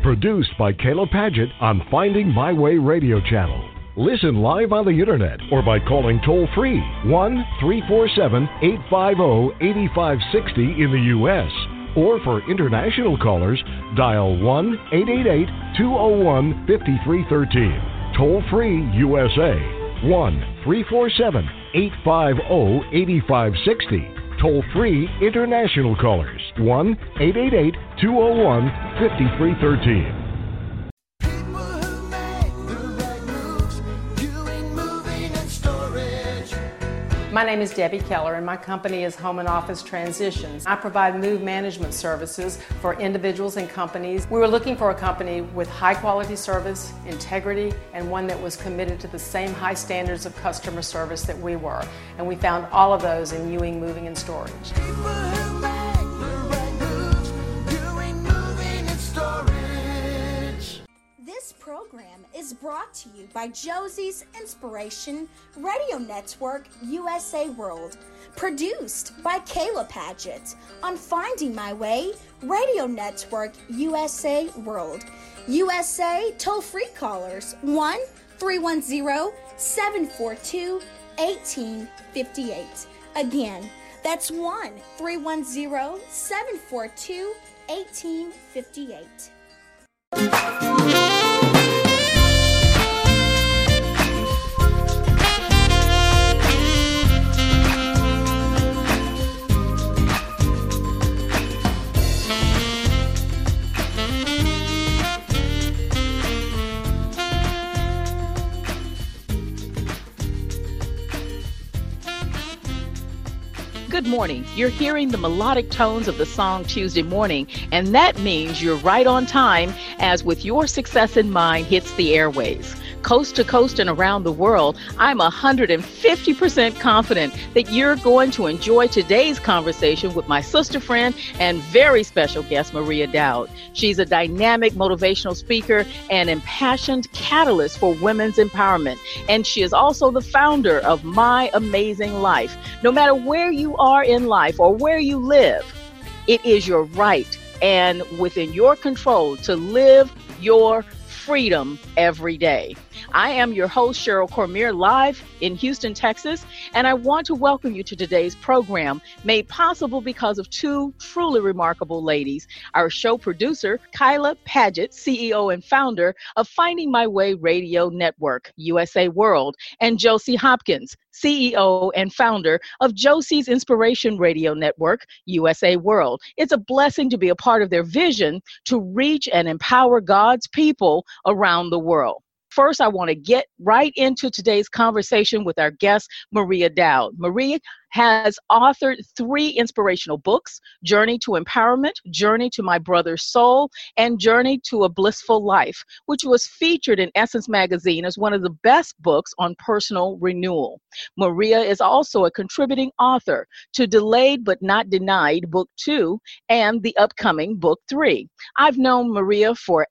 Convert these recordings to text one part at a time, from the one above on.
Produced by Kayla Paget on Finding My Way Radio Channel. Listen live on the internet or by calling toll-free 1-347-850-8560 in the U.S. Or for international callers, dial 1-888-201-5313. Toll-free USA, 1-347-850-8560. Toll-free international callers, 1-888-201-5313. My name is Debbie Keller, and my company is Home and Office Transitions. I provide move management services for individuals and companies. We were looking for a company with high-quality service, integrity, and one that was committed to the same high standards of customer service that we were. And we found all of those in Ewing Moving and Storage. This program is brought to you by Josie's Inspiration Radio Network USA World, produced by Kayla Paget on Finding My Way Radio Network USA World. USA toll-free callers 1-310-742-1858. Again, that's 1-310-742-1858. Good morning. You're hearing the melodic tones of the song Tuesday Morning, and that means you're right on time as With Your Success in Mind hits the airwaves. Coast to coast and around the world, I'm 150% confident that you're going to enjoy today's conversation with my sister friend and very special guest, Maria Dowd. She's a dynamic motivational speaker and impassioned catalyst for women's empowerment. And she is also the founder of My Amazing Life. No matter where you are in life or where you live, it is your right and within your control to live your freedom every day. I am your host, Cheryl Cormier, live in Houston, Texas, and I want to welcome you to today's program, made possible because of two truly remarkable ladies. Our show producer, Kayla Paget, CEO and founder of Finding My Way Radio Network, USA World, and Josie Hopkins, CEO and founder of Josie's Inspiration Radio Network, USA World. It's a blessing to be a part of their vision to reach and empower God's people around the world. First, I want to get right into today's conversation with our guest, Maria Dowd. Maria has authored 3 inspirational books: Journey to Empowerment, Journey to My Brother's Soul, and Journey to a Blissful Life, which was featured in Essence Magazine as one of the best books on personal renewal. Maria is also a contributing author to Delayed But Not Denied, Book 2, and the upcoming Book 3. I've known Maria for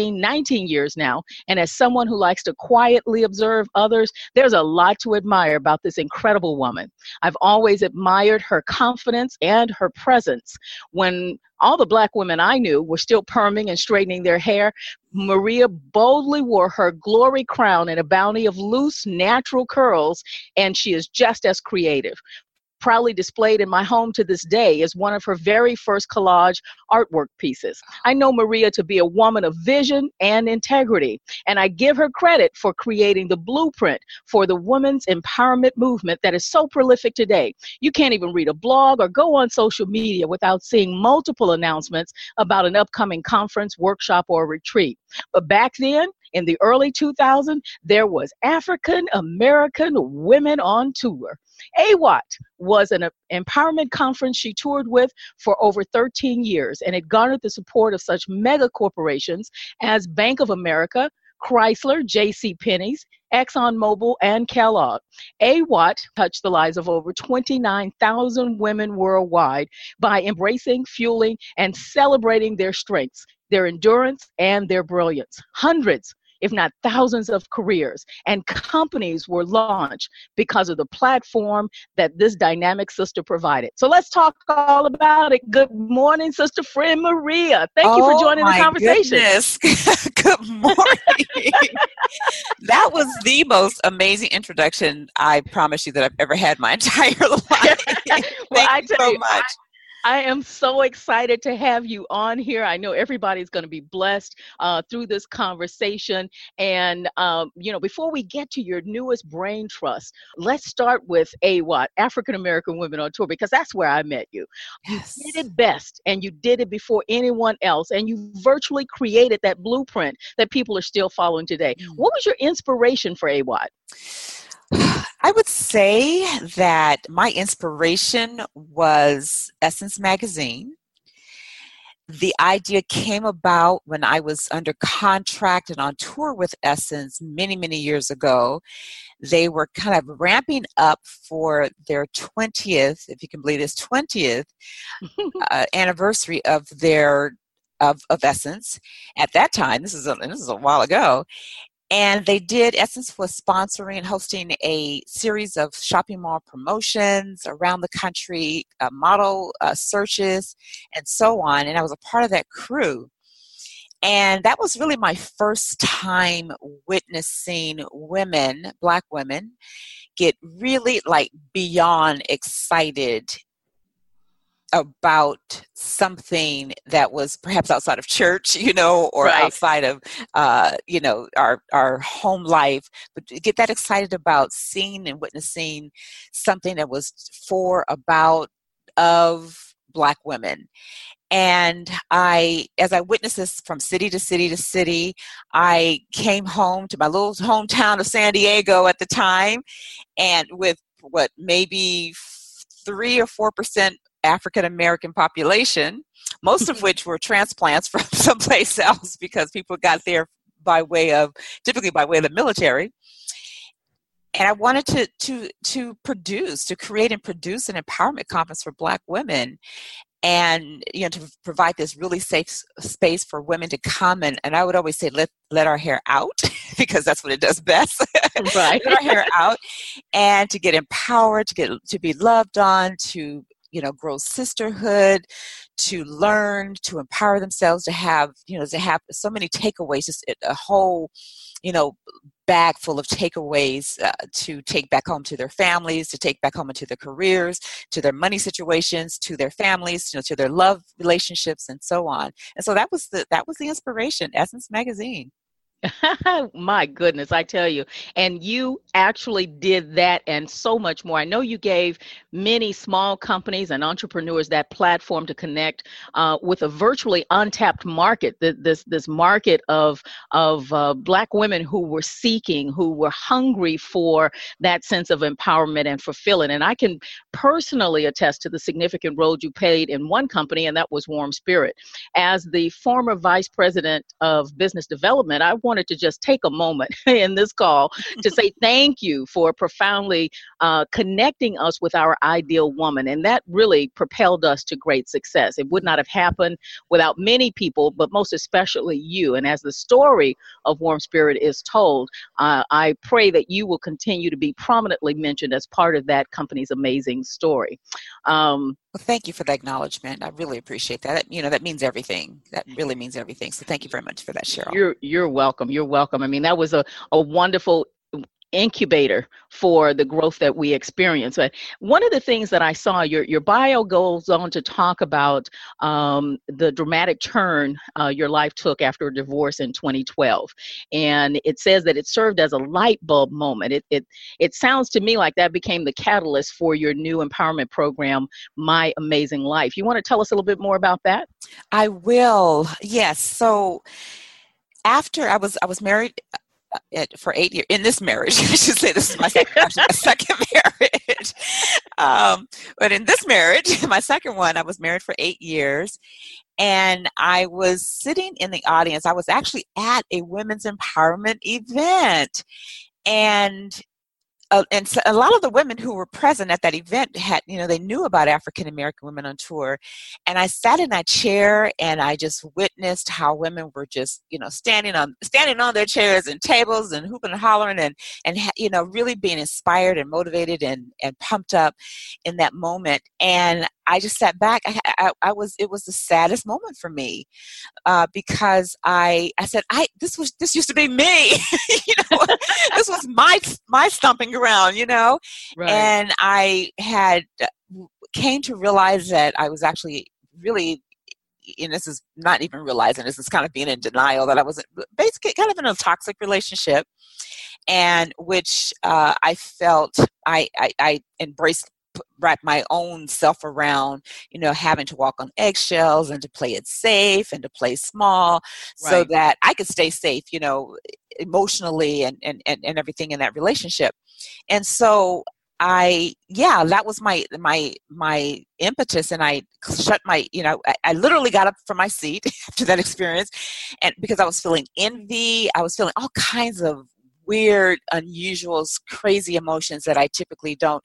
19 years now, and as someone who likes to quietly observe others, there's a lot to admire about this incredible woman. I've always admired her confidence and her presence. When all the Black women I knew were still perming and straightening their hair, Maria boldly wore her glory crown in a bounty of loose, natural curls, and she is just as creative. Proudly displayed in my home to this day is one of her very first collage artwork pieces. I know Maria to be a woman of vision and integrity, and I give her credit for creating the blueprint for the women's empowerment movement that is so prolific today. You can't even read a blog or go on social media without seeing multiple announcements about an upcoming conference, workshop, or retreat. But back then, in the early 2000s, there was African American Women on Tour. AWOT was an empowerment conference she toured with for over 13 years, and it garnered the support of such mega corporations as Bank of America, Chrysler, JCPenney's, ExxonMobil, and Kellogg. AWOT touched the lives of over 29,000 women worldwide by embracing, fueling, and celebrating their strengths, their endurance, and their brilliance. Hundreds if not thousands of careers, and companies were launched because of the platform that this dynamic sister provided. So let's talk all about it. Good morning, Sister Friend Maria. Thank you for joining the conversation. Goodness. Good morning. That was the most amazing introduction, I promise you, that I've ever had my entire life. Well, Thank you so much. I am so excited to have you on here. I know everybody's going to be blessed through this conversation. And, before we get to your newest brain trust, let's start with AWOT, African American Women on Tour, because that's where I met you. Yes. You did it best, and you did it before anyone else, and you virtually created that blueprint that people are still following today. What was your inspiration for AWOT? I would say that my inspiration was Essence Magazine. The idea came about when I was under contract and on tour with Essence many, many years ago. They were kind of ramping up for their 20th, if you can believe this, 20th anniversary of their of Essence. At that time, this is a while ago. And Essence was sponsoring and hosting a series of shopping mall promotions around the country, model searches, and so on. And I was a part of that crew. And that was really my first time witnessing women, Black women, get really beyond excited about something that was perhaps outside of church, or right. outside of, our home life, but to get that excited about seeing and witnessing something that was of Black women. And as I witnessed this from city to city to city, I came home to my little hometown of San Diego at the time, and with maybe 3 or 4% African American population, most of which were transplants from someplace else because people got there typically by way of the military. And I wanted to create and produce an empowerment conference for Black women, and to provide this really safe space for women to come and I would always say let our hair out because that's what it does best. Right. Let our hair out and to get empowered, to be loved on, to grow sisterhood, to learn, to empower themselves, to have so many takeaways, just a whole, bag full of takeaways to take back home to their families, to take back home into their careers, to their money situations, to their families, to their love relationships, and so on. And so that was the inspiration, Essence Magazine. My goodness, I tell you. And you actually did that and so much more. I know you gave many small companies and entrepreneurs that platform to connect with a virtually untapped market, this market of Black women who were seeking, who were hungry for that sense of empowerment and fulfilling. And I can personally attest to the significant role you played in one company, and that was Warm Spirit. As the former vice president of business development, I wanted to just take a moment in this call to say thank you for profoundly connecting us with our ideal woman. And that really propelled us to great success. It would not have happened without many people, but most especially you. And as the story of Warm Spirit is told, I pray that you will continue to be prominently mentioned as part of that company's amazing story. Well, thank you for the acknowledgement. I really appreciate that. That means everything. That really means everything. So thank you very much for that, Cheryl. You're welcome. You're welcome. I mean, that was a wonderful incubator for the growth that we experience. But one of the things that I saw, your bio goes on to talk about the dramatic turn your life took after a divorce in 2012. And it says that it served as a light bulb moment. It sounds to me like that became the catalyst for your new empowerment program, My Amazing Life. You want to tell us a little bit more about that? I will. Yes. So after I was married for 8 years in this marriage, I should say this is my second marriage. But in this marriage, my second one, I was married for 8 years, and I was sitting in the audience. I was actually at a women's empowerment event, and and so a lot of the women who were present at that event had, they knew about African American women on tour. And I sat in that chair and I just witnessed how women were just, standing on their chairs and tables and hooping and hollering and really being inspired and motivated and pumped up in that moment. And I just sat back. It was the saddest moment for me, because I said, this used to be me. This was my stomping ground, Right. And I came to realize that I was actually really, and this is not even realizing, this is kind of being in denial, that I was basically kind of in a toxic relationship, and which I felt I embraced, wrap my own self around, having to walk on eggshells and to play it safe and to play small, right, so that I could stay safe, emotionally and everything in that relationship. And so that was my impetus, and I shut I literally got up from my seat after that experience, and because I was feeling envy, I was feeling all kinds of weird, unusual, crazy emotions that I typically don't.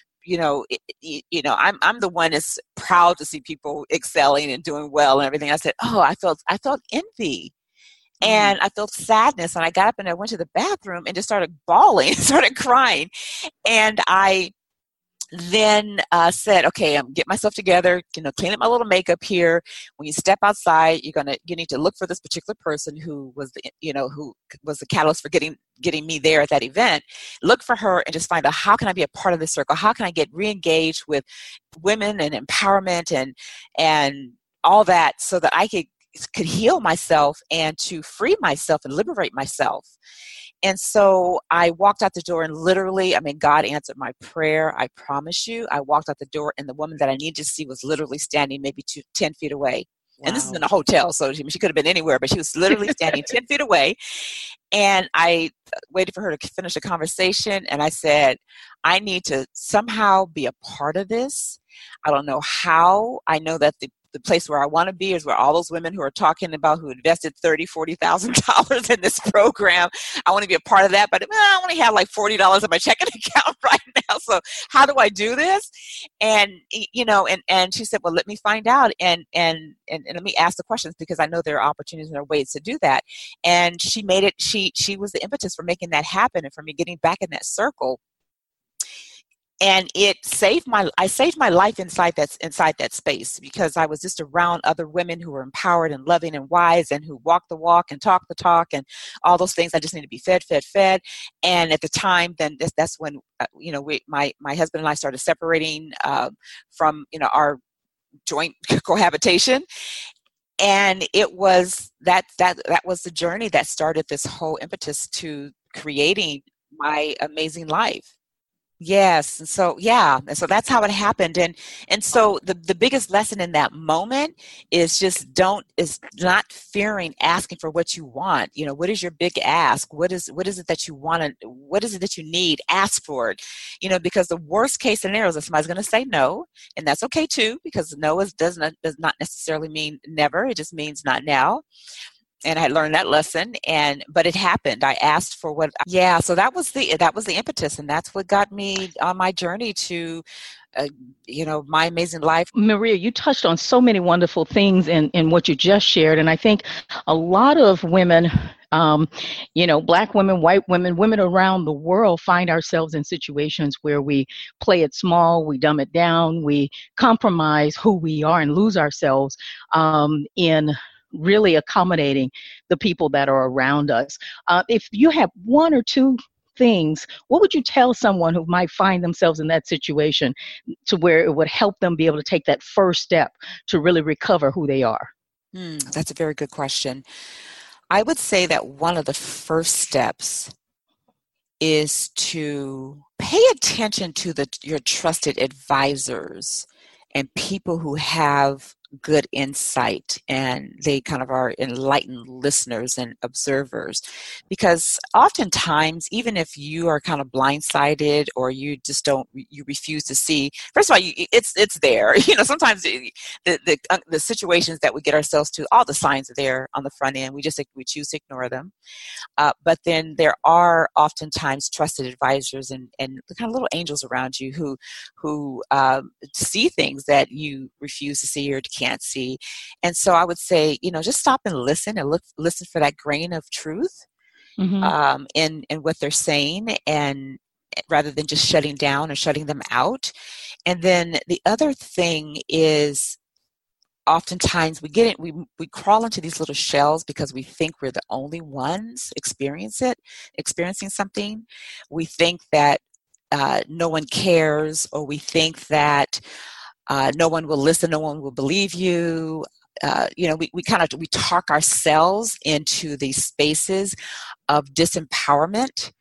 I'm the one that's proud to see people excelling and doing well and everything. I said, I felt envy. And I felt sadness, and I got up and I went to the bathroom and just started bawling, started crying. And I then said, okay, I'm get myself together, clean up my little makeup here. When you step outside, you need to look for this particular person who was the catalyst for getting me there at that event. Look for her and just find out, how can I be a part of this circle? How can I get re-engaged with women and empowerment and all that, so that I could heal myself and to free myself and liberate myself. And so I walked out the door, and literally, God answered my prayer. I promise you. I walked out the door, and the woman that I needed to see was literally standing maybe 10 feet away. Wow. And this is in a hotel, so she could have been anywhere, but she was literally standing 10 feet away. And I waited for her to finish the conversation, and I said, I need to somehow be a part of this. I don't know how. I know that the place where I want to be is where all those women who are talking about, who invested $30,000, $40,000 in this program, I want to be a part of that, but I only have like $40 in my checking account right now. So how do I do this? And, and she said, well, let me find out and let me ask the questions, because I know there are opportunities and there are ways to do that. And she made it, she was the impetus for making that happen and for me getting back in that circle. And I saved my life inside that space, because I was just around other women who were empowered and loving and wise, and who walk the walk and talk the talk and all those things. I just need to be fed. And at the time, then that's when my husband and I started separating from our joint cohabitation. And it was that was the journey that started this whole impetus to creating my amazing life. Yes. And so that's how it happened. And so the biggest lesson in that moment is not fearing asking for what you want. What is your big ask? What is it that you want? What is it that you need? Ask for it, because the worst case scenario is that somebody's going to say no, and that's okay too, because no does not necessarily mean never. It just means not now. And I learned that lesson, but it happened. I asked for so that was the impetus, and that's what got me on my journey to, my amazing life. Maria, you touched on so many wonderful things in what you just shared, and I think a lot of women, Black women, white women, women around the world find ourselves in situations where we play it small, we dumb it down, we compromise who we are and lose ourselves in really accommodating the people that are around us. If you have one or two things, what would you tell someone who might find themselves in that situation to where it would help them be able to take that first step to really recover who they are? That's a very good question. I would say that one of the first steps is to pay attention to your trusted advisors and people who have good insight, and they kind of are enlightened listeners and observers. Because oftentimes, even if you are kind of blindsided or you just you refuse to see, first of all, it's there. Sometimes the situations that we get ourselves to, all the signs are there on the front end. We choose to ignore them. But then there are oftentimes trusted advisors and the kind of little angels around you who see things that you refuse to see or can't see. And so I would say, just stop and listen listen for that grain of truth in what they're saying, and rather than just shutting down or shutting them out. And then the other thing is, oftentimes we crawl into these little shells because we think we're the only ones experiencing something. We think that no one cares, or we think that no one will listen, no one will believe you. We talk ourselves into these spaces of disempowerment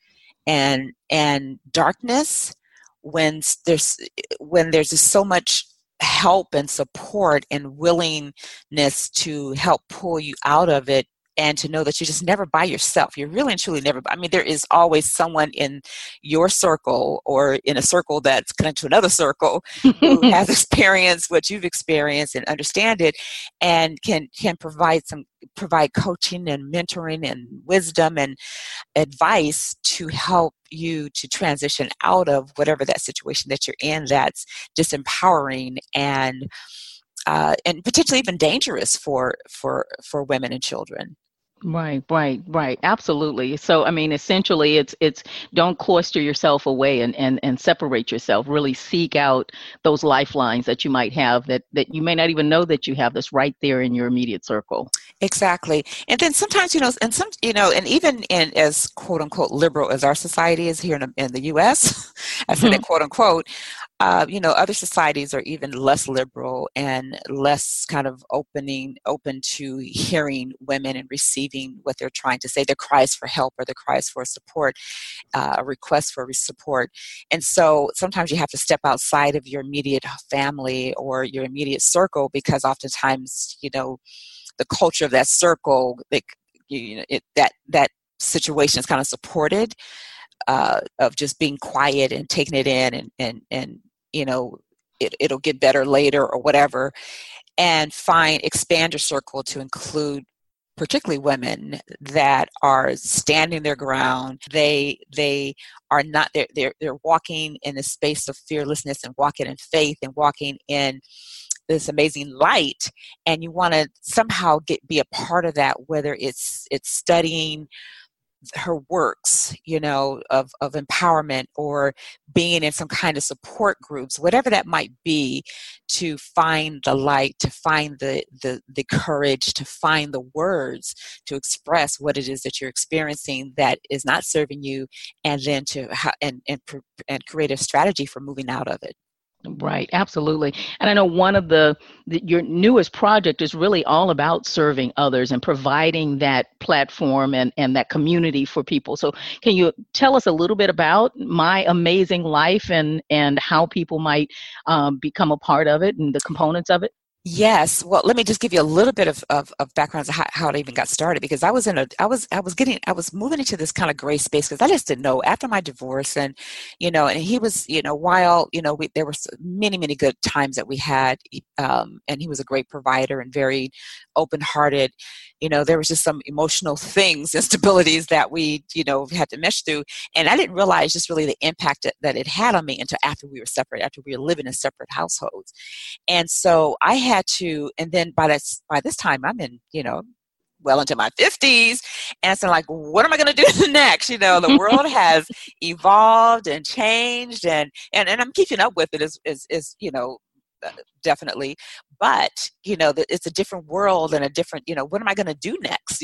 and darkness when there's just so much help and support and willingness to help pull you out of it, and to know that you're just never by yourself. You're really and truly never. There is always someone in your circle or in a circle that's connected to another circle who has experienced what you've experienced and understand it, and can provide coaching and mentoring and wisdom and advice to help you to transition out of whatever that situation that you're in that's disempowering and potentially even dangerous for women and children. Right. Absolutely. So, essentially it's don't cloister yourself away and separate yourself. Really seek out those lifelines that you might have that you may not even know that you have this right there in your immediate circle. Exactly. And then sometimes, and even in as quote unquote liberal as our society is here in the U.S., I say that quote unquote, other societies are even less liberal and less kind of open to hearing women and receiving what they're trying to say, their cries for help or their cries for support, a request for support. And so sometimes you have to step outside of your immediate family or your immediate circle, because oftentimes, the culture of that circle, that situation is kind of supported, of just being quiet and taking it in and it'll get better later or whatever, and expand your circle to include particularly women that are standing their ground. They are not, they're walking in a space of fearlessness and walking in faith and walking in this amazing light, and you want to somehow be a part of that, whether it's studying her works, of empowerment, or being in some kind of support groups, whatever that might be, to find the light, to find the courage, to find the words to express what it is that you're experiencing that is not serving you, and then and create a strategy for moving out of it. Right, absolutely. And I know one of your newest project is really all about serving others and providing that platform and that community for people. So can you tell us a little bit about My Amazing Life and how people might become a part of it and the components of it? Yes. Well, let me just give you a little bit of background of how it even got started, because I was moving into this kind of gray space, because I just didn't know after my divorce, and he was, while, there were many, many good times that we had, and he was a great provider and very open-hearted, there was just some emotional things, instabilities that we, had to mesh through. And I didn't realize just really the impact that it had on me until after we were separate, after we were living in separate households. And so I had to, and then by this time I'm in, well into my 50s. And so like, what am I going to do next? The world has evolved and changed, and I'm keeping up with it is definitely, but it's a different world and a different, what am I going to do next?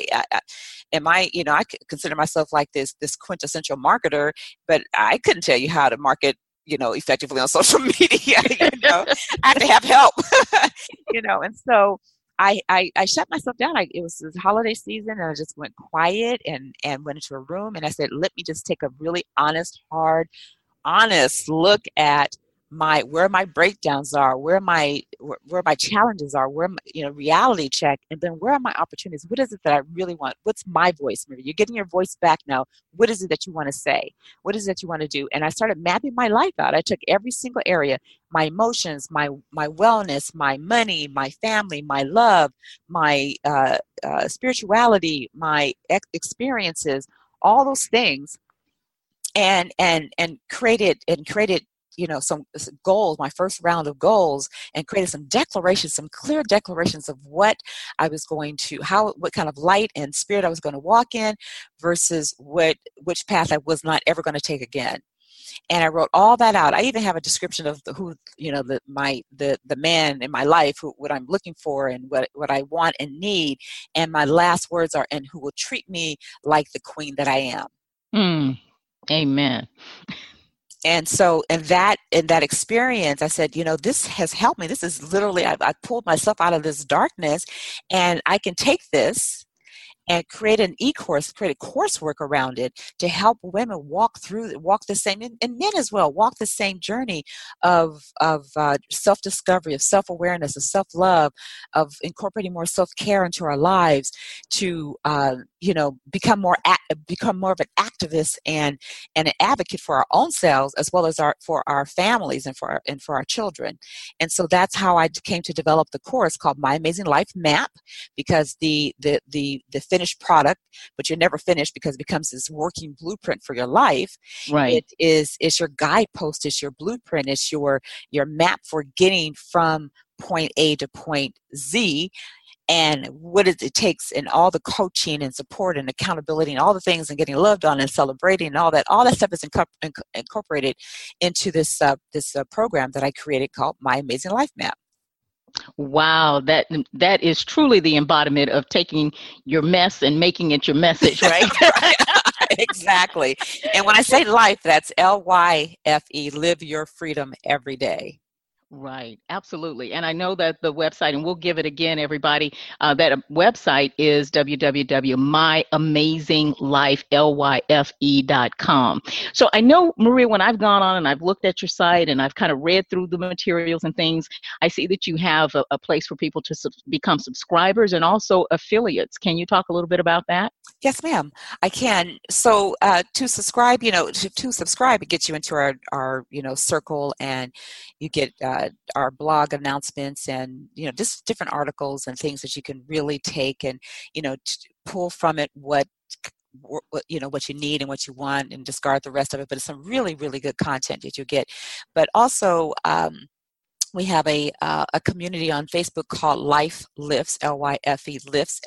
I consider myself like this quintessential marketer, but I couldn't tell you how to market effectively on social media. I had to have help. And so I shut myself down. It was the holiday season, and I just went quiet and went into a room, and I said, let me just take a really honest look at where my breakdowns are, where my challenges are, where reality check, and then where are my opportunities? What is it that I really want? What's my voice? Maybe you're getting your voice back now. What is it that you want to say? What is it that you want to do? And I started mapping my life out. I took every single area: my emotions, my wellness, my money, my family, my love, my spirituality, my experiences, all those things, and created some goals, my first round of goals, and created some clear declarations of what I was going to, what kind of light and spirit I was going to walk in versus which path I was not ever going to take again. And I wrote all that out. I even have a description of the man in my life, what I'm looking for and what I want and need. And my last words are, and who will treat me like the queen that I am. Amen. And so in that experience, I said, this has helped me. This is literally, I pulled myself out of this darkness, and I can take this and create an e-course, create a coursework around it to help women walk the same, and men as well, walk the same journey of self-discovery, of self-awareness, of self-love, of incorporating more self-care into our lives, to become more of an activist and an advocate for our own selves, as well as for our families and for our children. And so that's how I came to develop the course called My Amazing Life Map, because the finished product, but you're never finished, because it becomes this working blueprint for your life. Right. It's your guidepost, it's your blueprint, it's your map for getting from point A to point Z, and what it takes, and all the coaching and support and accountability and all the things, and getting loved on and celebrating and all that stuff is incorporated into this program that I created called My Amazing Life Map. Wow, that is truly the embodiment of taking your mess and making it your message, right? Exactly. And when I say life, that's LYFE, live your freedom every day. Right, absolutely. And I know that the website, and we'll give it again, everybody, that website is www.myamazinglife.com. So I know, Maria, when I've gone on and I've looked at your site and I've kind of read through the materials and things, I see that you have a place for people to become subscribers and also affiliates. Can you talk a little bit about that? Yes, ma'am, I can. So to subscribe, to subscribe, it gets you into our circle, and you get our blog announcements and just different articles and things that you can really take and pull from it what you need and what you want, and discard the rest of it. But it's some really, really good content that you get. But also we have a community on Facebook called Life Lifts, LYFE Lifts,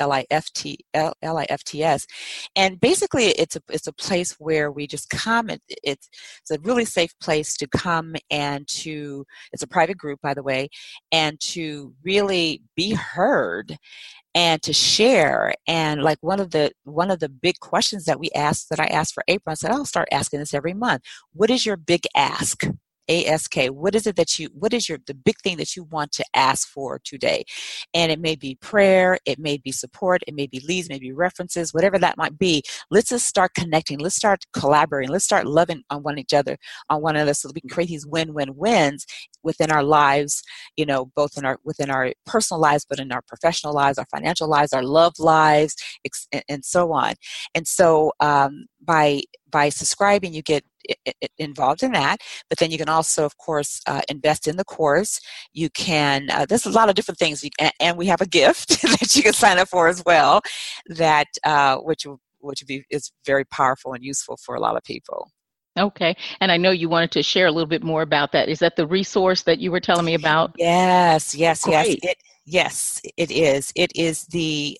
LIFTS, and basically it's a place where we just come. It's a really safe place to come, and it's a private group, by the way, and to really be heard and to share. And like one of the big questions that I asked for April, I said, I'll start asking this every month. What is your big ask? ASK. What is the big thing that you want to ask for today? And it may be prayer, it may be support, it may be leads, maybe references, whatever that might be. Let's just start connecting. Let's start collaborating. Let's start loving on one another, so that we can create these win-win-wins within our lives, both within our personal lives, but in our professional lives, our financial lives, our love lives, and so on. And so by subscribing, you get involved in that, but then you can also, of course, invest in the course. You can, there's a lot of different things, and we have a gift that you can sign up for as well, that which is very powerful and useful for a lot of people. Okay. And I know you wanted to share a little bit more about that. Is that the resource that you were telling me about? Yes. Great. Yes, it is. It is the,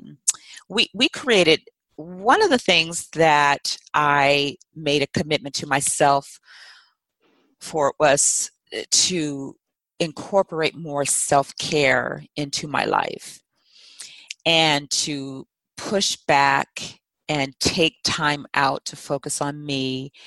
we created, one of the things that I made a commitment to myself for was to incorporate more self-care into my life, and to push back and take time out to focus on me,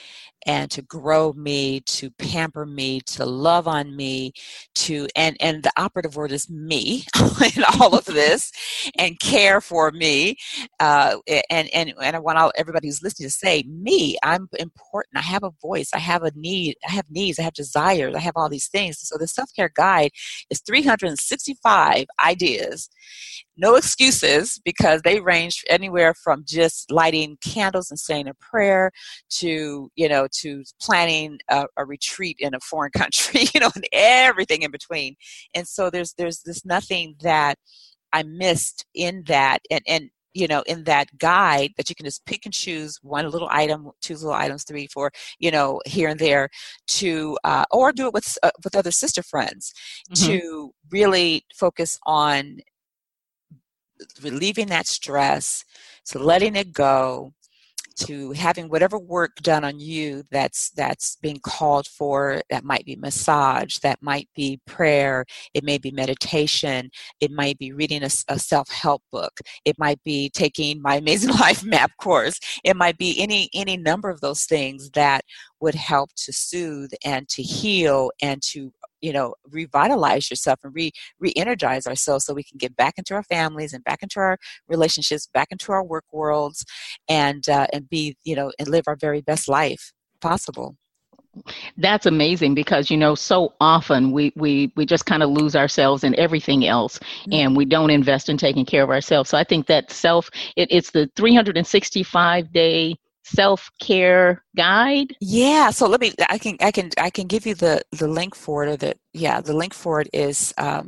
and to grow me, to pamper me, to love on me, and the operative word is me in all of this, and care for me. And I want everybody who's listening to say, me, I'm important. I have a voice. I have a need. I have needs. I have desires. I have all these things. So the self-care guide is 365 ideas. No excuses, because they range anywhere from just lighting candles and saying a prayer to planning a retreat in a foreign country, and everything in between. And so there's nothing that I missed in that. And in that guide, that you can just pick and choose one little item, two little items, 3, 4, here and there, to or do it with other sister friends, to really focus on relieving that stress, to letting it go, to having whatever work done on you that's being called for. That might be massage, that might be prayer, it may be meditation, it might be reading a self-help book, it might be taking my Amazing Life map course, it might be any number of those things that would help to soothe and to heal and to revitalize yourself and re-energize ourselves, so we can get back into our families and back into our relationships, back into our work worlds, and be, and live our very best life possible. That's amazing, because so often we just kind of lose ourselves in everything else, and we don't invest in taking care of ourselves. So I think that it's the 365-day self-care guide. Yeah. So I can give you the link for it. The link for it is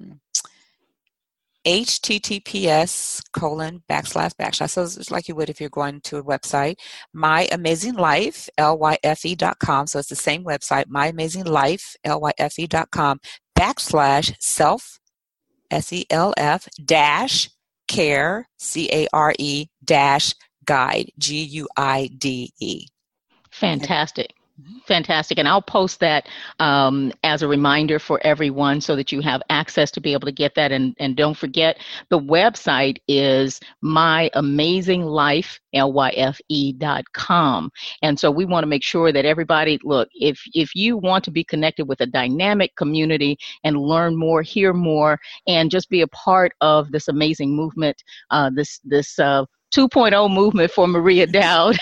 https://. So it's like you would if you're going to a website, myamazinglife, lyfe.com. So it's the same website, myamazinglife, lyfe.com, /self, SELF, care, CARE, guide, GUIDE. Fantastic. Fantastic. And I'll post that as a reminder for everyone, so that you have access to be able to get that. And don't forget, the website is myamazinglife, lyfe.com. And so we want to make sure that everybody, look, if you want to be connected with a dynamic community and learn more, hear more, and just be a part of this amazing movement, this 2.0 movement for Maria Dowd,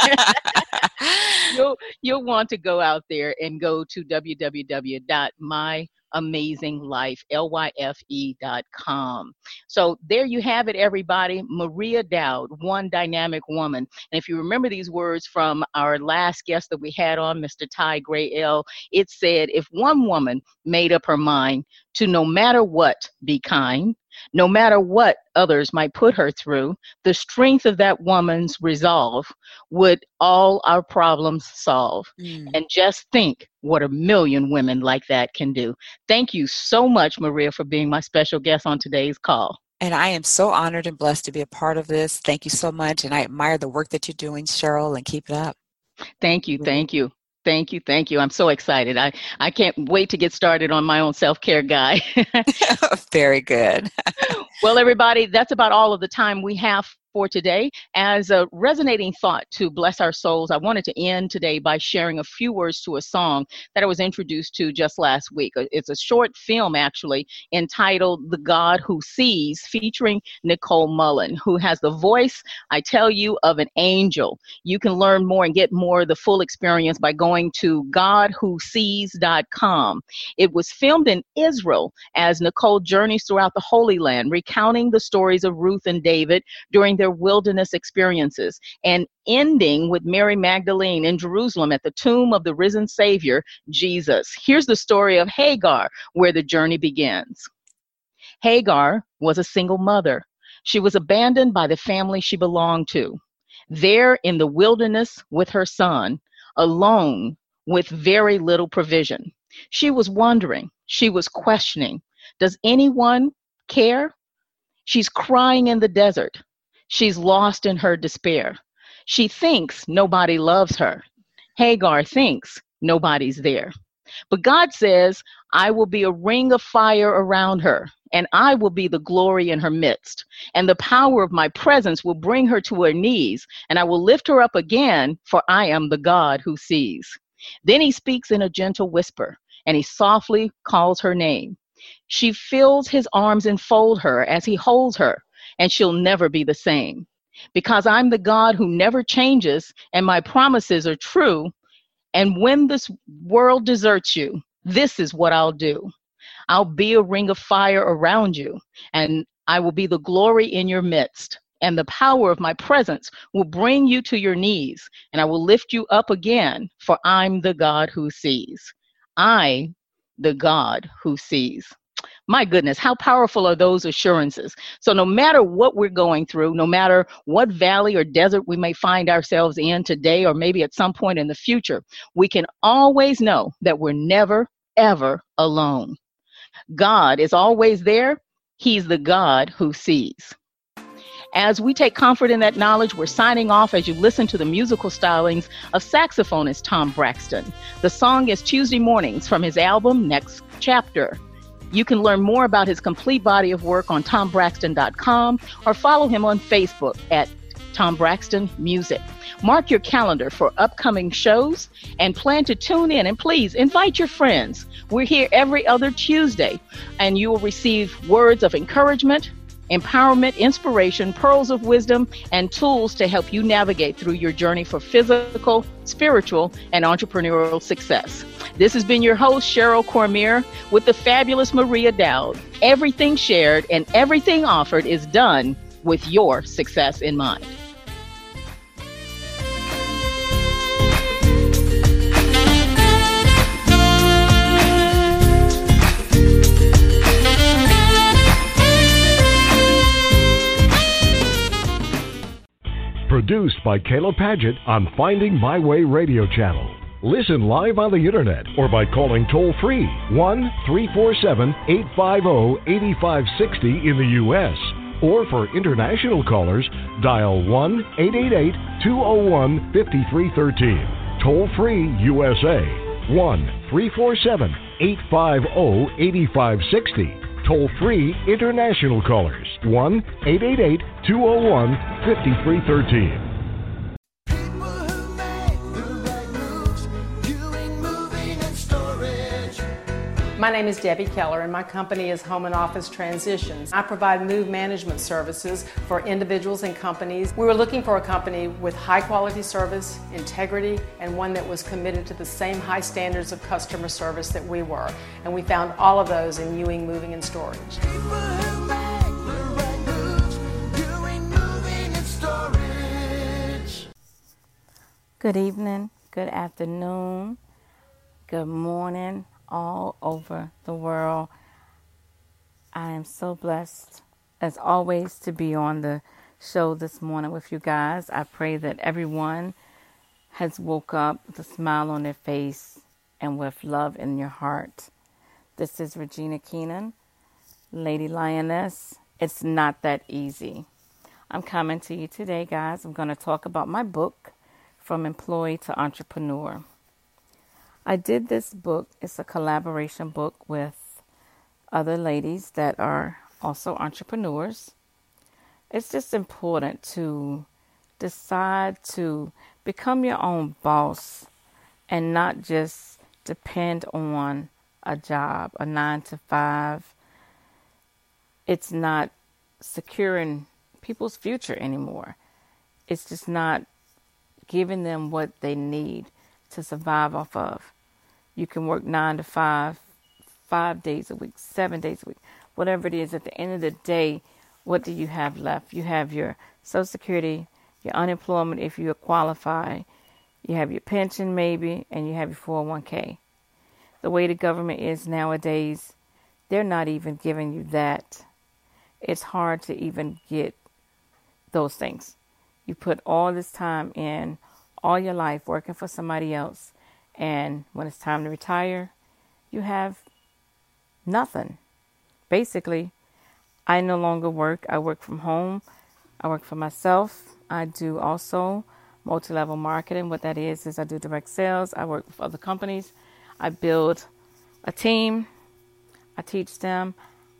you'll want to go out there and go to www.myamazinglife.com. So there you have it, everybody. Maria Dowd, one dynamic woman. And if you remember these words from our last guest that we had on, Mr. Ty Gray L., it said, if one woman made up her mind to, no matter what, be kind, no matter what others might put her through, the strength of that woman's resolve would all our problems solve. And just think what a million women like that can do. Thank you so much, Maria, for being my special guest on today's call. And I am so honored and blessed to be a part of this. Thank you so much. And I admire the work that you're doing, Cheryl, and keep it up. Thank you. Thank you. Thank you. Thank you. I'm so excited. I can't wait to get started on my own self-care guide. Very good. Well, everybody, that's about all of the time we have for today. As a resonating thought to bless our souls, I wanted to end today by sharing a few words to a song that I was introduced to just last week. It's a short film, actually, entitled The God Who Sees, featuring Nicole Mullen, who has the voice, I tell you, of an angel. You can learn more and get more of the full experience by going to godwhosees.com. It was filmed in Israel as Nicole journeys throughout the Holy Land, recounting the stories of Ruth and David during their wilderness experiences, and ending with Mary Magdalene in Jerusalem at the tomb of the risen Savior, Jesus. Here's the story of Hagar, where the journey begins. Hagar was a single mother. She was abandoned by the family she belonged to. There in the wilderness with her son, alone with very little provision. She was wondering, she was questioning, does anyone care? She's crying in the desert. She's lost in her despair. She thinks nobody loves her. Hagar thinks nobody's there. But God says, I will be a ring of fire around her, and I will be the glory in her midst. And the power of my presence will bring her to her knees, and I will lift her up again, for I am the God who sees. Then he speaks in a gentle whisper, and he softly calls her name. She feels his arms enfold her as he holds her, and she'll never be the same. Because I'm the God who never changes, and my promises are true. And when this world deserts you, this is what I'll do. I'll be a ring of fire around you, and I will be the glory in your midst. And the power of my presence will bring you to your knees, and I will lift you up again, for I'm the God who sees. I, the God who sees. My goodness, how powerful are those assurances? So no matter what we're going through, no matter what valley or desert we may find ourselves in today, or maybe at some point in the future, we can always know that we're never, ever alone. God is always there. He's the God who sees. As we take comfort in that knowledge, we're signing off as you listen to the musical stylings of saxophonist Tom Braxton. The song is Tuesday Mornings from his album Next Chapter. You can learn more about his complete body of work on tombraxton.com or follow him on Facebook at Tom Braxton Music. Mark your calendar for upcoming shows and plan to tune in, and please invite your friends. We're here every other Tuesday, and you will receive words of encouragement, empowerment, inspiration, pearls of wisdom, and tools to help you navigate through your journey for physical, spiritual, and entrepreneurial success. This has been your host, Cheryl Cormier, with the fabulous Maria Dowd. Everything shared and everything offered is done with your success in mind. Produced by Kayla Padgett on Finding My Way Radio Channel. Listen live on the internet or by calling toll-free 1-347-850-8560 in the U.S. Or for international callers, dial 1-888-201-5313. Toll-free USA, 1-347-850-8560. Toll-free international callers, 1-888-201-5313. My name is Debbie Keller, and my company is Home and Office Transitions. I provide move management services for individuals and companies. We were looking for a company with high quality service, integrity, and one that was committed to the same high standards of customer service that we were. And we found all of those in Ewing Moving and Storage. Good evening, good afternoon, good morning, all over the world. I am so blessed, as always, to be on the show this morning with you guys. I pray that everyone has woke up with a smile on their face and with love in your heart. This is Regina Keenan, Lady Lioness. It's not that easy. I'm coming to you today, guys. I'm going to talk about my book, From Employee to Entrepreneur. I did this book. It's a collaboration book with other ladies that are also entrepreneurs. It's just important to decide to become your own boss and not just depend on a job, a 9-to-5. It's not securing people's future anymore. It's just not giving them what they need to survive off of. You can work 9-to-5, 5 days a week, 7 days a week, whatever it is. At the end of the day, what do you have left? You have your Social Security, your unemployment if you qualify, you have your pension maybe, and you have your 401k. The way the government is nowadays, they're not even giving you that. It's hard to even get those things. You put all this time in, all your life working for somebody else, and when it's time to retire, you have nothing. Basically, I no longer work. I work from home. I work for myself. I do also multi-level marketing. What that is I do direct sales. I work with other companies. I build a team. I teach them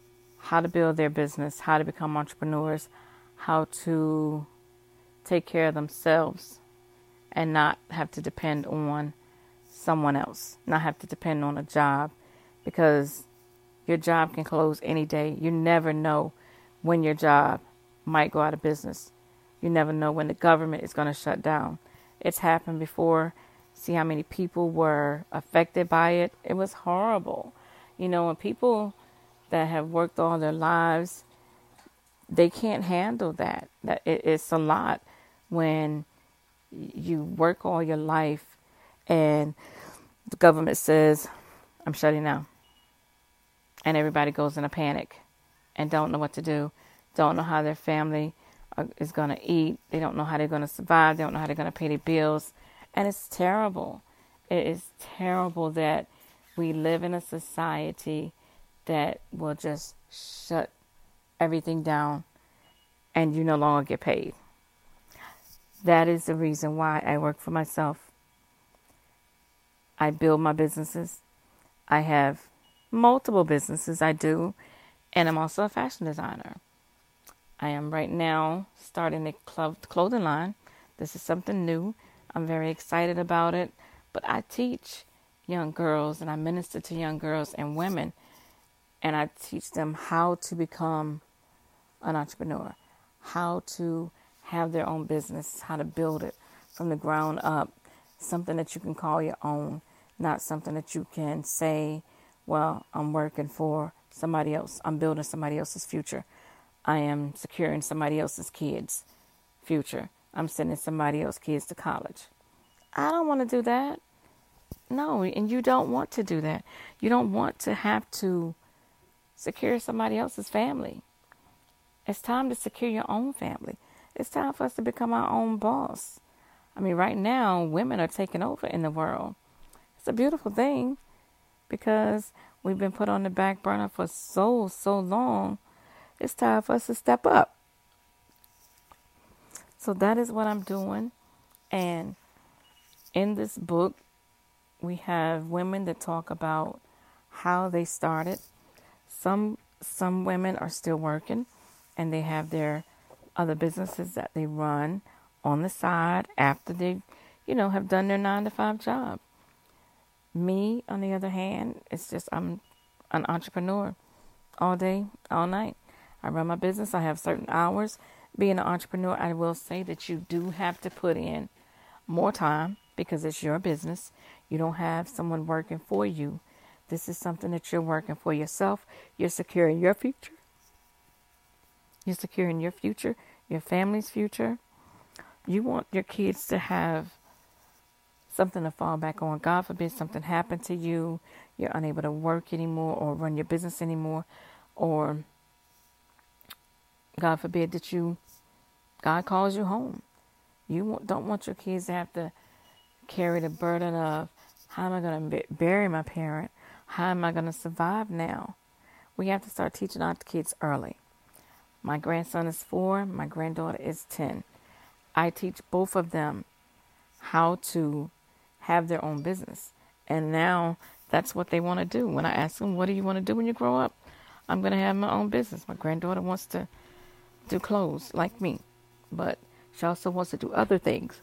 how to build their business, how to become entrepreneurs, how to take care of themselves and not have to depend on someone else, not have to depend on a job, because your job can close any day. You never know when your job might go out of business. You never know when the government is going to shut down. It's happened before. See how many people were affected by it. It was horrible. You know, when people that have worked all their lives, they can't handle that. It's a lot when you work all your life and the government says, I'm shutting down. And everybody goes in a panic and don't know what to do. Don't know how their family is going to eat. They don't know how they're going to survive. They don't know how they're going to pay their bills. And it's terrible. It is terrible that we live in a society that will just shut everything down and you no longer get paid. That is the reason why I work for myself. I build my businesses. I have multiple businesses I do, and I'm also a fashion designer. I am right now starting a clothing line. This is something new. I'm very excited about it, but I teach young girls and I minister to young girls and women, and I teach them how to become an entrepreneur, how to have their own business, how to build it from the ground up, something that you can call your own, not something that you can say, well, I'm working for somebody else. I'm building somebody else's future. I am securing somebody else's kids' future. I'm sending somebody else's kids to college. I don't want to do that. No, and you don't want to do that. You don't want to have to secure somebody else's family. It's time to secure your own family. It's time for us to become our own boss. I mean, right now, women are taking over in the world. It's a beautiful thing because we've been put on the back burner for so long. It's time for us to step up. So that is what I'm doing. And in this book, we have women that talk about how they started. Some women are still working and they have their other businesses that they run on the side after they, have done their 9-to-5 job. Me, on the other hand, it's just I'm an entrepreneur all day, all night. I run my business. I have certain hours. Being an entrepreneur, I will say that you do have to put in more time because it's your business. You don't have someone working for you. This is something that you're working for yourself. You're securing your future. You're securing your future, your family's future. You want your kids to have something to fall back on. God forbid something happened to you. You're unable to work anymore or run your business anymore. Or God forbid that God calls you home. You don't want your kids to have to carry the burden of, how am I going to bury my parent? How am I going to survive now? We have to start teaching our kids early. My grandson is 4. My granddaughter is 10. I teach both of them how to have their own business. And now that's what they want to do. When I ask them, what do you want to do when you grow up? I'm going to have my own business. My granddaughter wants to do clothes like me, but she also wants to do other things.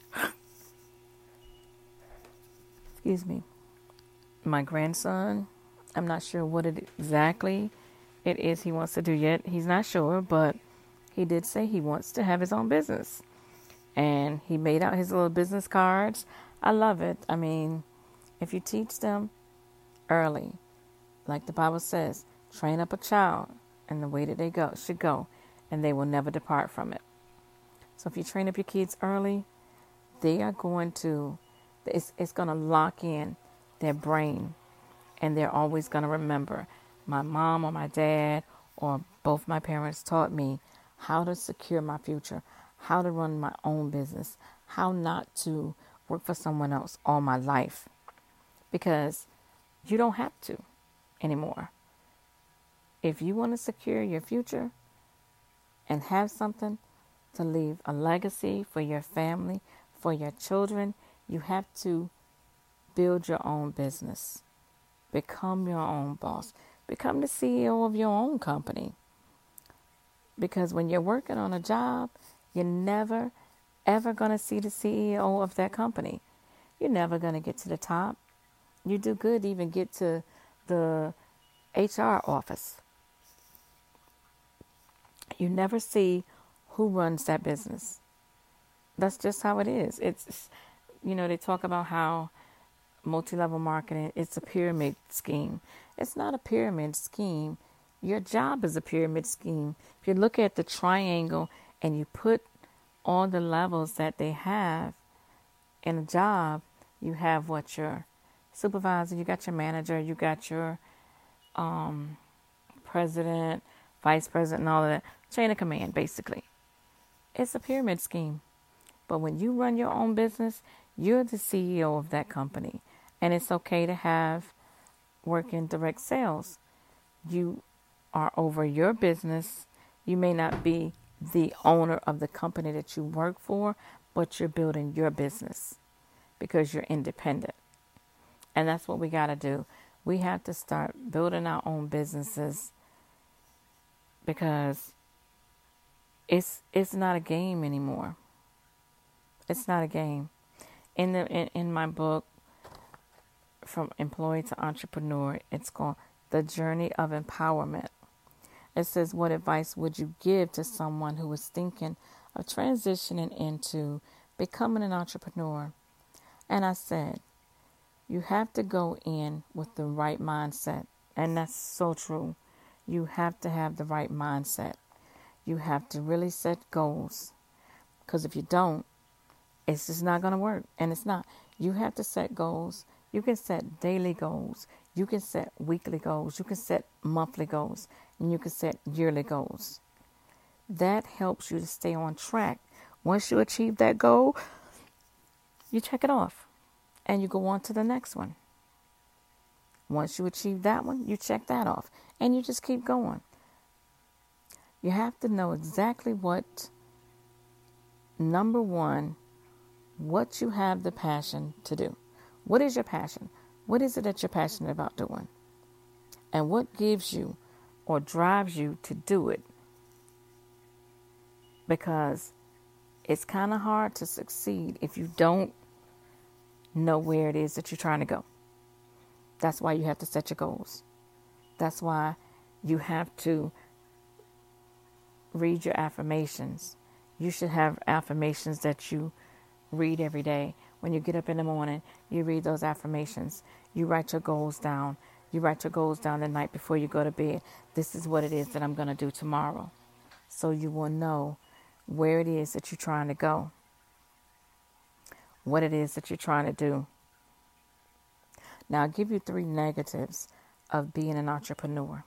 Excuse me. My grandson, I'm not sure what exactly it is he wants to do yet. He's not sure, but he did say he wants to have his own business. And he made out his little business cards. I love it. I mean, if you teach them early, like the Bible says, train up a child in the way that they should go, and they will never depart from it. So if you train up your kids early, they are going to, it's going to lock in their brain, and they're always going to remember, my mom or my dad or both my parents taught me how to secure my future, how to run my own business, how not to work for someone else all my life, because you don't have to anymore. If you want to secure your future and have something to leave a legacy for your family, for your children, you have to build your own business. Become your own boss. Become the CEO of your own company. Because when you're working on a job, you're never, ever going to see the CEO of that company. You're never going to get to the top. You do good to even get to the HR office. You never see who runs that business. That's just how it is. It's, they talk about how multi-level marketing, it's a pyramid scheme. It's not a pyramid scheme. Your job is a pyramid scheme. If you look at the triangle and you put all the levels that they have in a job, you have what your supervisor, you got your manager, you got your president, vice president, and all of that. Chain of command, basically. It's a pyramid scheme. But when you run your own business, you're the CEO of that company. And it's okay to have work in direct sales. You are over your business. You may not be the owner of the company that you work for, but you're building your business because you're independent. And that's what we got to do. We have to start building our own businesses because it's not a game anymore. It's not a game. In my book, From Employee to Entrepreneur, it's called The Journey of Empowerment. It says, what advice would you give to someone who is thinking of transitioning into becoming an entrepreneur? And I said, you have to go in with the right mindset. And that's so true. You have to have the right mindset. You have to really set goals. Because if you don't, it's just not going to work. And it's not. You have to set goals. You can set daily goals. You can set weekly goals. You can set monthly goals. And you can set yearly goals. That helps you to stay on track. Once you achieve that goal, you check it off. And you go on to the next one. Once you achieve that one, you check that off. And you just keep going. You have to know exactly what, number one, what you have the passion to do. What is your passion? What is it that you're passionate about doing? And what gives you or drives you to do it? Because it's kind of hard to succeed if you don't know where it is that you're trying to go. That's why you have to set your goals. That's why you have to read your affirmations. You should have affirmations that you read every day. When you get up in the morning, you read those affirmations. You write your goals down. You write your goals down the night before you go to bed. This is what it is that I'm going to do tomorrow. So you will know where it is that you're trying to go. What it is that you're trying to do. Now, I'll give you 3 negatives of being an entrepreneur.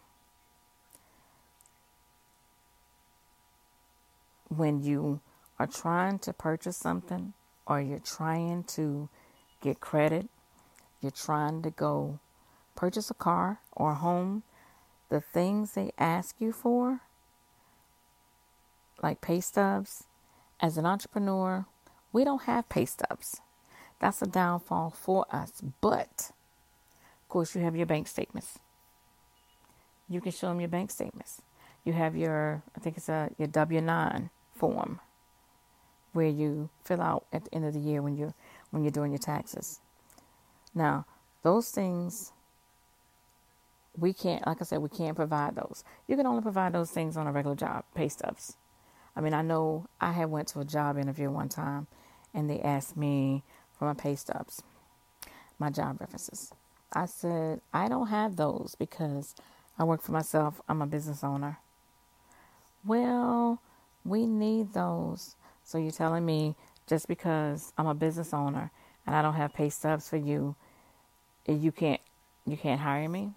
When you are trying to purchase something, or you're trying to get credit, you're trying to go purchase a car or a home, the things they ask you for, like pay stubs, as an entrepreneur, we don't have pay stubs. That's a downfall for us. But, of course, you have your bank statements. You can show them your bank statements. You have your, I think it's your W-9 form, where you fill out at the end of the year when you're doing your taxes. Now, those things, we can't, like I said, we can't provide those. You can only provide those things on a regular job, pay stubs. I mean, I know I had went to a job interview one time, and they asked me for my pay stubs, my job references. I said, I don't have those because I work for myself. I'm a business owner. Well, we need those. So you're telling me just because I'm a business owner and I don't have pay stubs for you, you can't hire me?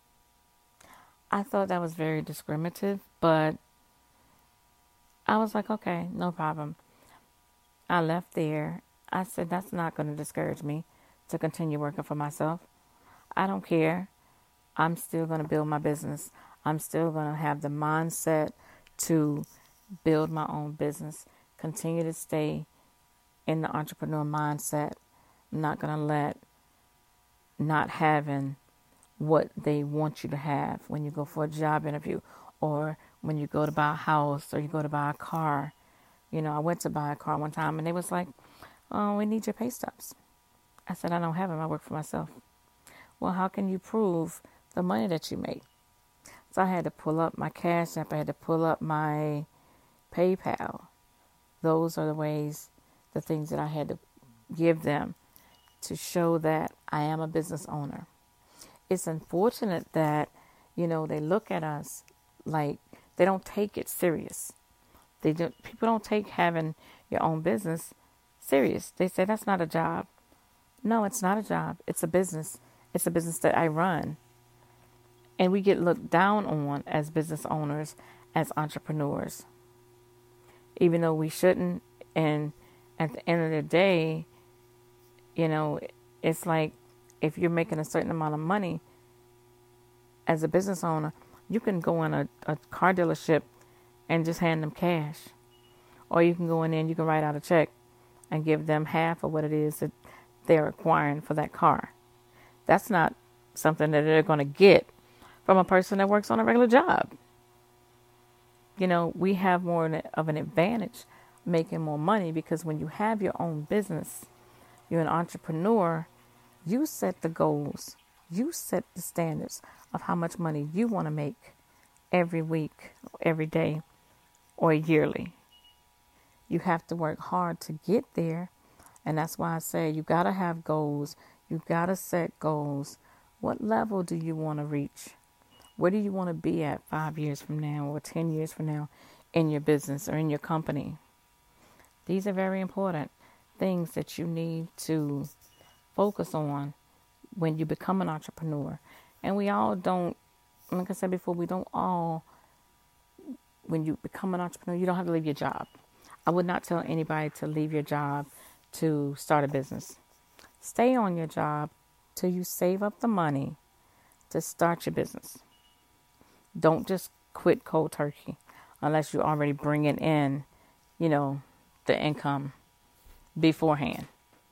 I thought that was very discriminative, but I was like, okay, no problem. I left there. I said, that's not going to discourage me to continue working for myself. I don't care. I'm still going to build my business. I'm still going to have the mindset to build my own business, continue to stay in the entrepreneur mindset. I'm not going to let not having what they want you to have when you go for a job interview or when you go to buy a house or you go to buy a car. I went to buy a car one time and they was like, "Oh, we need your pay stubs." I said, "I don't have them. I work for myself." "Well, how can you prove the money that you make?" So I had to pull up my Cash App. I had to pull up my PayPal. Those are the things that I had to give them to show that I am a business owner. It's unfortunate that, they look at us like they don't take it serious. People don't take having your own business serious. They say that's not a job. No, it's not a job. It's a business. It's a business that I run. And we get looked down on as business owners, as entrepreneurs. Even though we shouldn't. And at the end of the day, it's like if you're making a certain amount of money as a business owner, you can go in a car dealership and just hand them cash. Or you can go in there and you can write out a check and give them half of what it is that they're acquiring for that car. That's not something that they're going to get from a person that works on a regular job. We have more of an advantage making more money because when you have your own business, you're an entrepreneur, you set the goals, you set the standards of how much money you want to make every week, every day, or yearly. You have to work hard to get there. And that's why I say you got to have goals. You got to set goals. What level do you want to reach? Where do you want to be at 5 years from now or 10 years from now in your business or in your company? These are very important things that you need to focus on when you become an entrepreneur. And we all don't, like I said before, when you become an entrepreneur, you don't have to leave your job. I would not tell anybody to leave your job to start a business. Stay on your job till you save up the money to start your business. Don't just quit cold turkey unless you're already bringing in, the income beforehand.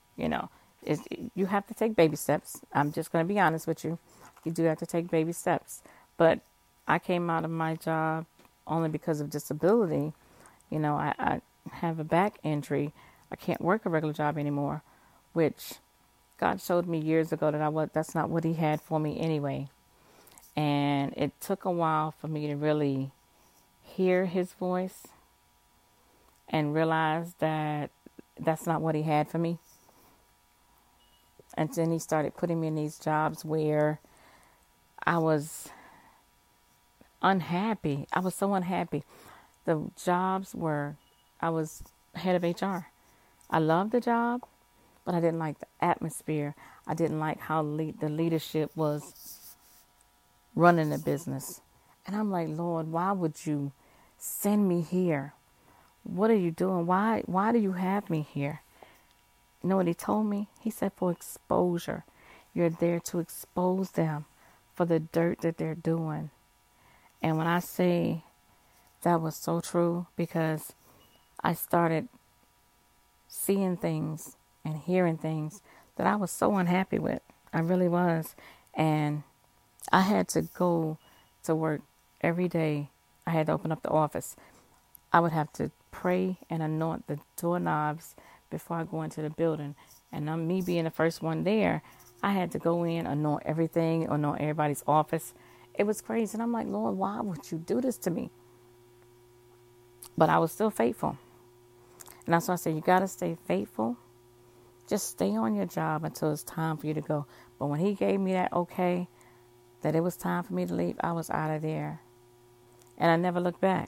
You have to take baby steps. I'm just going to be honest with you. You do have to take baby steps. But I came out of my job only because of disability. I have a back injury. I can't work a regular job anymore, which God showed me years ago that that's not what He had for me anyway. And it took a while for me to really hear His voice and realize that that's not what He had for me. And then He started putting me in these jobs where I was unhappy. I was so unhappy. The jobs were, I was head of HR. I loved the job, but I didn't like the atmosphere. I didn't like how the leadership was running the business. And I'm like, Lord, why would you send me here? What are you doing? Why do you have me here? You know what He told me? He said, for exposure. You're there to expose them for the dirt that they're doing. And when I say that was so true, because I started seeing things and hearing things that I was so unhappy with. I really was. And I had to go to work every day. I had to open up the office. I would have to pray and anoint the doorknobs before I go into the building. And me being the first one there, I had to go in, anoint everything, anoint everybody's office. It was crazy. And I'm like, Lord, why would you do this to me? But I was still faithful. And that's why I said, you got to stay faithful. Just stay on your job until it's time for you to go. But when He gave me that okay, that it was time for me to leave, I was out of there. And I never looked back.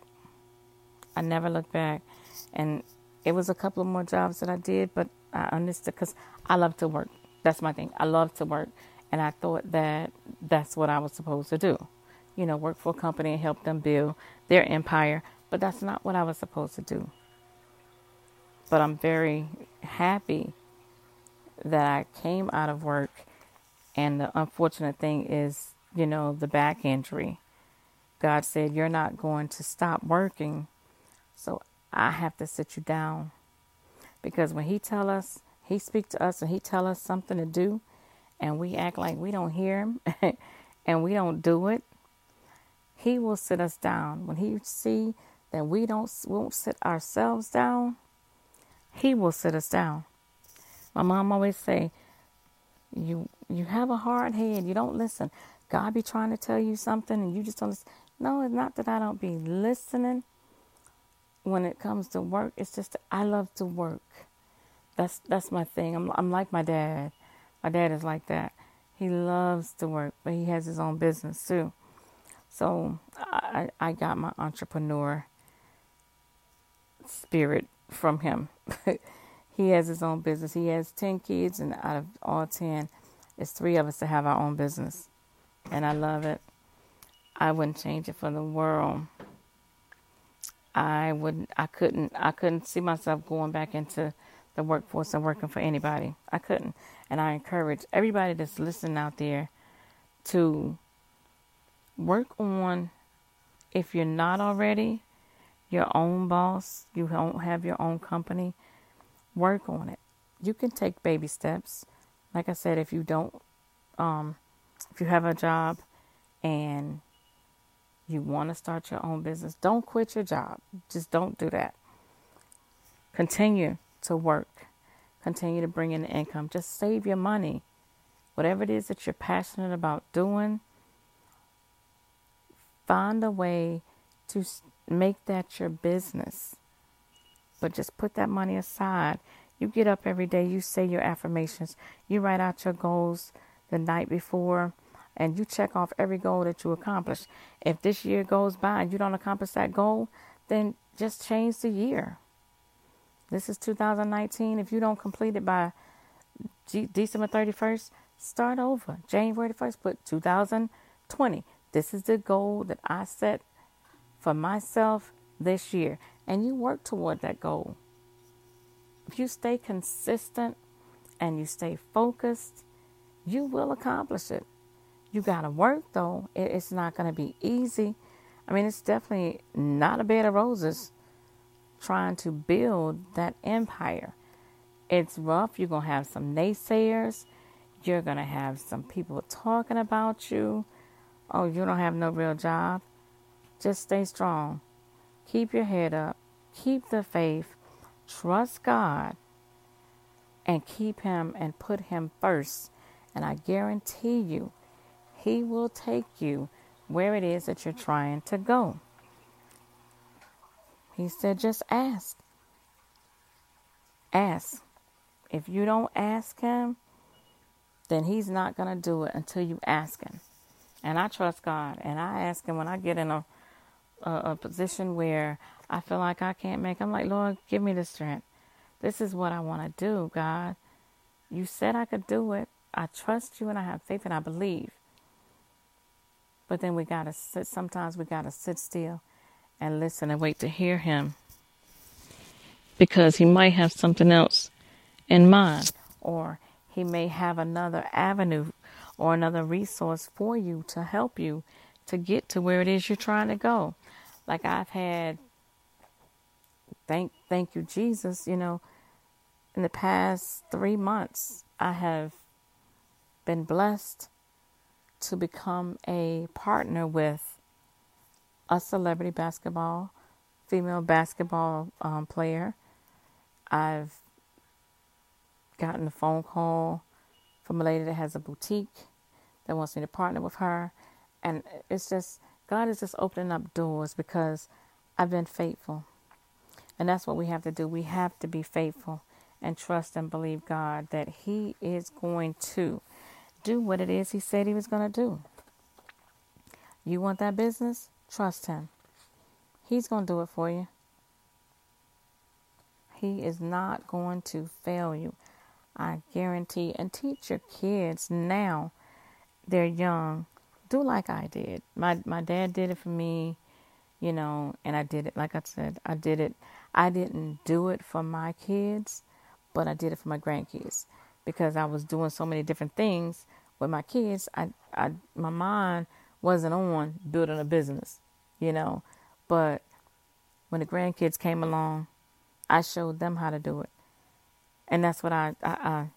And it was a couple of more jobs that I did, but I understood because I love to work. That's my thing. I love to work. And I thought that that's what I was supposed to do. Work for a company and help them build their empire. But that's not what I was supposed to do. But I'm very happy that I came out of work. And the unfortunate thing is, the back injury. God said, you're not going to stop working. So I have to sit you down. Because when He speaks to us and He tell us something to do, and we act like we don't hear Him and we don't do it, He will sit us down. When he see that we won't sit ourselves down, he will sit us down. My mom always say, you have a hard head. You don't listen. God be trying to tell you something and you just don't listen. No, it's not that I don't be listening when it comes to work. It's just that I love to work. That's my thing. I'm like my dad. My dad is like that. He loves to work, but he has his own business too. So I got my entrepreneur spirit from him. He has his own business. He has 10 kids, and out of all 10, it's 3 of us to have our own business. And I love it. I wouldn't change it for the world. I couldn't see myself going back into the workforce and working for anybody. I couldn't. And I encourage everybody that's listening out there to work on, if you're not already your own boss, you don't have your own company, work on it. You can take baby steps. Like I said, if you have a job and you want to start your own business, don't quit your job. Just don't do that. Continue to work. Continue to bring in the income. Just save your money. Whatever it is that you're passionate about doing, find a way to make that your business. But just put that money aside. You get up every day, you say your affirmations, you write out your goals the night before, and you check off every goal that you accomplish. If this year goes by and you don't accomplish that goal, then just change the year. This is 2019. If you don't complete it by December 31st, start over. January 1st, put 2020. This is the goal that I set for myself this year. And you work toward that goal. If you stay consistent and you stay focused, you will accomplish it. You got to work, though. It's not going to be easy. I mean, it's definitely not a bed of roses trying to build that empire. It's rough. You're going to have some naysayers. You're going to have some people talking about you. Oh, you don't have no real job. Just stay strong. Keep your head up. Keep the faith. Trust God. And keep Him and put Him first. And I guarantee you, He will take you where it is that you're trying to go. He said, just ask. Ask. If you don't ask Him, then He's not going to do it until you ask Him. And I trust God. And I ask Him when I get in a position where I feel like I can't make. I'm like, Lord, give me the strength. This is what I want to do, God. You said I could do it. I trust you and I have faith and I believe. But then sometimes we got to sit still and listen and wait to hear Him. Because He might have something else in mind. Or He may have another avenue or another resource for you to help you to get to where it is you're trying to go. Like I've had, thank you, Jesus, in the past 3 months, I have been blessed to become a partner with a celebrity female basketball player. I've gotten a phone call from a lady that has a boutique that wants me to partner with her. And it's just, God is just opening up doors because I've been faithful. And that's what we have to do. We have to be faithful and trust and believe God that He is going to do what it is He said He was going to do. You want that business? Trust Him. He's going to do it for you. He is not going to fail you. I guarantee. And teach your kids now. They're young. Do like I did. My dad did it for me, and I did it. Like I said, I did it. I didn't do it for my kids, but I did it for my grandkids because I was doing so many different things with my kids. My mind wasn't on building a business, but when the grandkids came along, I showed them how to do it. And that's what I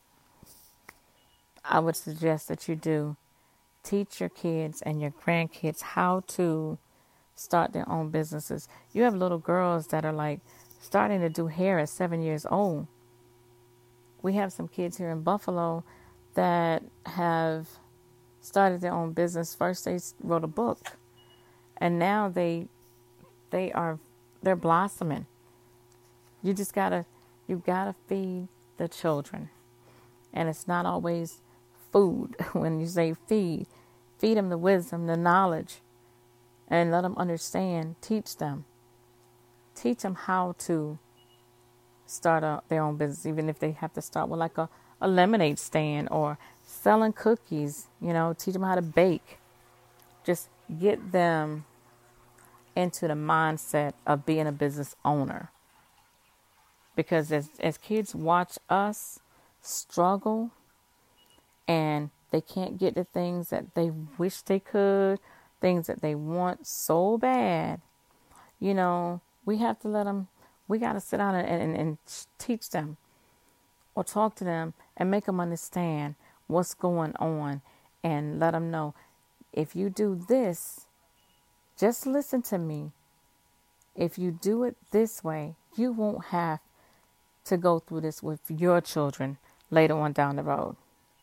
would suggest that you do. Teach your kids and your grandkids how to start their own businesses. You have little girls that are like starting to do hair at 7 years old. We have some kids here in Buffalo that have started their own business. First, they wrote a book, and now they're blossoming. You gotta feed the children, and it's not always food. When you say feed them the wisdom, the knowledge, and let them understand. Teach them how to start their own business, even if they have to start with like a lemonade stand or selling cookies. Teach them how to bake. Just get them into the mindset of being a business owner. Because as kids watch us struggle and they can't get the things that they wish they could, things that they want so bad, we have to let them, we got to sit down and teach them or talk to them and make them understand what's going on and let them know, if you do this, just listen to me. If you do it this way, you won't have to go through this with your children later on down the road.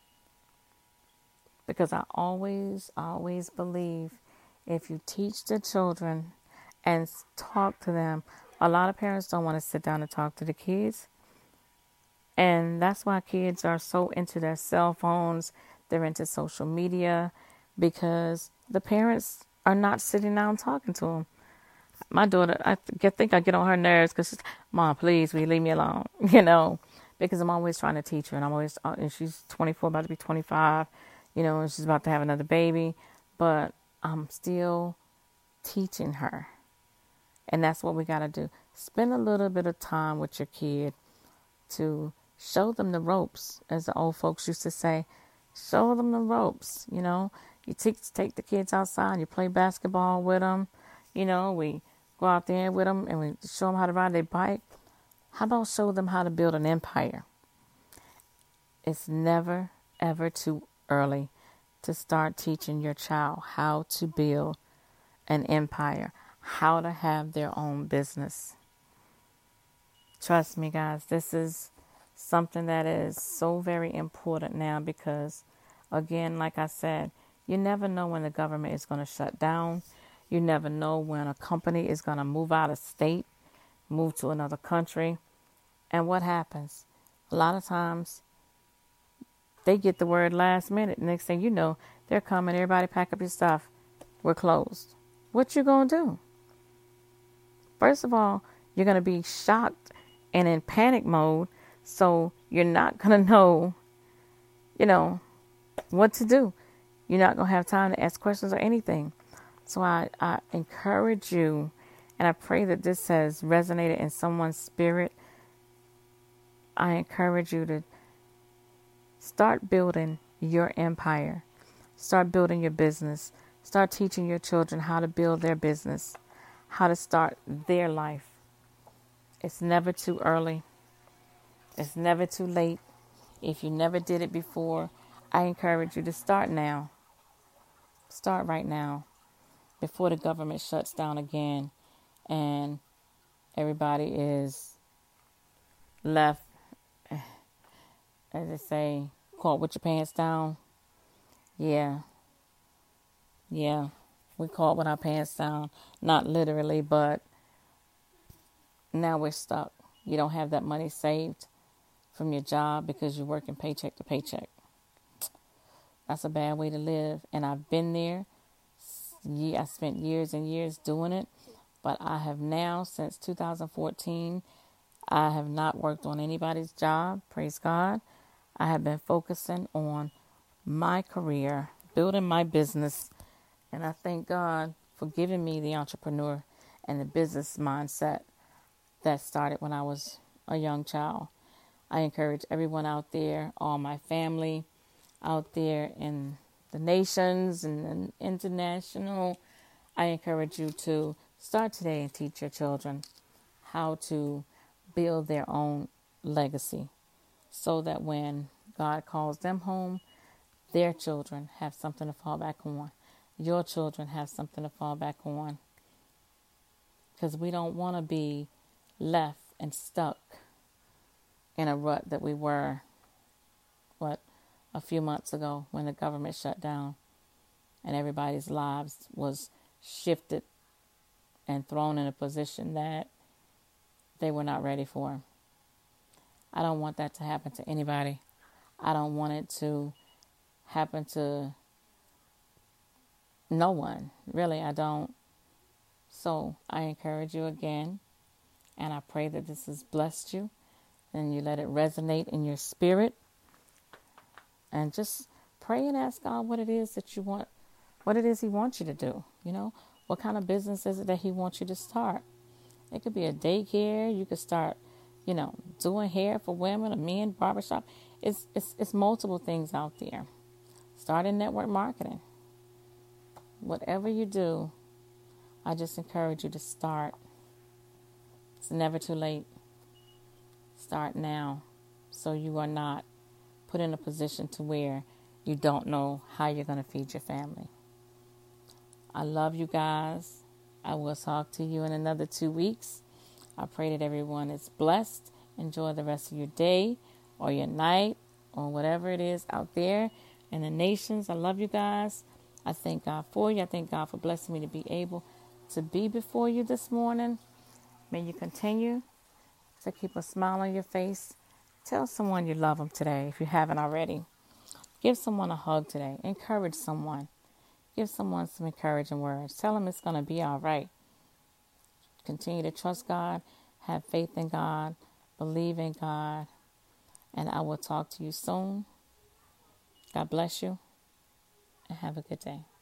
Because I always believe if you teach the children and talk to them, a lot of parents don't want to sit down and talk to the kids. And that's why kids are so into their cell phones. They're into social media because the parents are not sitting down talking to them. My daughter, I think I get on her nerves because she's, Mom, please, will you leave me alone? Because I'm always trying to teach her, and she's 24, about to be 25, and she's about to have another baby, but I'm still teaching her. And that's what we got to do. Spend a little bit of time with your kid to show them the ropes, as the old folks used to say. Show them the ropes, You take the kids outside, you play basketball with them. We go out there with them and we show them how to ride their bike. How about show them how to build an empire? It's never, ever too early to start teaching your child how to build an empire, how to have their own business. Trust me, guys, this is something that is so very important now because, again, like I said, you never know when the government is going to shut down. You never know when a company is going to move out of state, move to another country. And what happens? A lot of times they get the word last minute. Next thing you know, they're coming. Everybody pack up your stuff. We're closed. What you going to do? First of all, you're going to be shocked and in panic mode. So you're not going to know, what to do. You're not going to have time to ask questions or anything. So I encourage you, and I pray that this has resonated in someone's spirit. I encourage you to start building your empire. Start building your business. Start teaching your children how to build their business, how to start their life. It's never too early. It's never too late. If you never did it before, I encourage you to start now. Start right now before the government shuts down again and everybody is left, as they say, caught with your pants down. Yeah, we caught with our pants down. Not literally, but now we're stuck. You don't have that money saved from your job because you're working paycheck to paycheck. That's a bad way to live. And I've been there. I spent years and years doing it. But I have now, since 2014, I have not worked on anybody's job. Praise God. I have been focusing on my career, building my business. And I thank God for giving me the entrepreneur and the business mindset that started when I was a young child. I encourage everyone out there, all my family out there in the nations and the international. I encourage you to start today and teach your children how to build their own legacy so that when God calls them home, their children have something to fall back on. Your children have something to fall back on. because we don't want to be left and stuck in a rut that we were, a few months ago when the government shut down and everybody's lives was shifted and thrown in a position that they were not ready for. I don't want that to happen to anybody. I don't want it to happen to no one. Really, I don't. So I encourage you again, and I pray that this has blessed you and you let it resonate in your spirit. And just pray and ask God what it is that you want, what it is He wants you to do. You know, what kind of business is it that He wants you to start? It could be a daycare. You could start, doing hair for women, a men barbershop. It's multiple things out there. Start in network marketing. Whatever you do, I just encourage you to start. It's never too late. Start now, so you are not put in a position to where you don't know how you're going to feed your family. I love you guys. I will talk to you in another 2 weeks. I pray that everyone is blessed. Enjoy the rest of your day or your night or whatever it is out there in the nations. I love you guys. I thank God for you. I thank God for blessing me to be able to be before you this morning. May you continue to keep a smile on your face. Tell someone you love them today if you haven't already. Give someone a hug today. Encourage someone. Give someone some encouraging words. Tell them it's going to be all right. Continue to trust God. Have faith in God. Believe in God. And I will talk to you soon. God bless you. And have a good day.